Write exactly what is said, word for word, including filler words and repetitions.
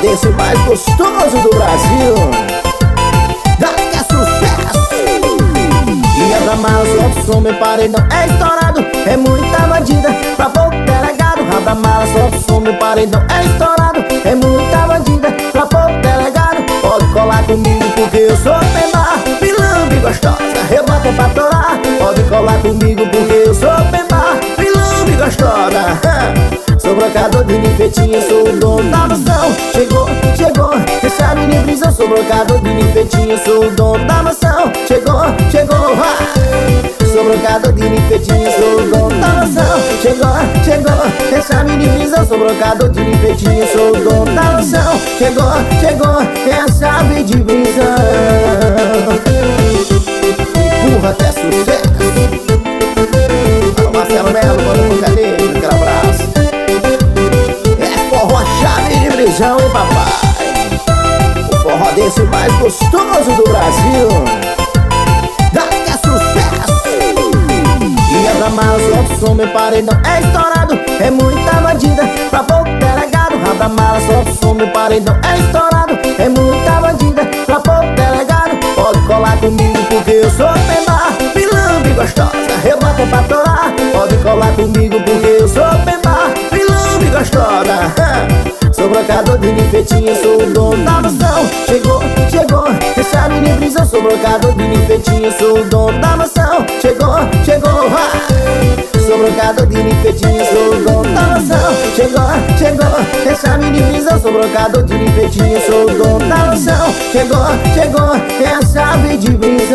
desse mais gostoso do Brasil. Daqui é sucesso. E anda mala, solta o som, meu paredão é estourado. É muita bandida pra pouco delegado. Abra mala, solta o som, meu paredão é estourado. É muita bandida pra pouco delegado. Pode colar comigo porque eu sou pemba, pilambe gostosa, rebota pra torar. Pode colar comigo porque eu sou pemba, pilambe gostosa. Sou brocador de ninfetinha, sou o dono da mansão. Chegou, chegou, deixa me em prisão. Sou brocador de ninfetinha, sou o dono da mansão. Chegou, chegou, ah. Sou brocador de ninfetinha, sou o dono da mansão. Chegou, chegou, deixa me em prisão. Sou brocador de ninfetinha, sou o dono da mansão. Chegou, chegou, é a chave de prisão. Empurra até sucesso. Alô Marcelo Melo, manda um cadeiro, aquele abraço. Prisão, hein, papai? O forró desse mais gostoso do Brasil. Daqui é sucesso. E anda mala, solta o som, meu paredão é estourado. É muita bandida pra pouco delegado. Abra mala, solta o som, meu paredão é estourado. É muita bandida pra pouco delegado. Pode colar comigo porque eu sou pemba, pilambe gostosa, rebota pra torar. Pode colar comigo porque eu sou pemba, pilambe gostosa. Sou brocador de ninfetinha, sou o dono da mansão. Chegou, chegou, deixa a menina em prisão. Sou brocador de ninfetinha, sou o dono da mansão. Chegou, chegou, ah. Sou brocador de ninfetinha, sou o dono da mansão. Chegou, chegou, deixa a menina em prisão. Sou brocador de ninfetinha, sou o dono da mansão. Chegou, chegou, é a chave de prisão.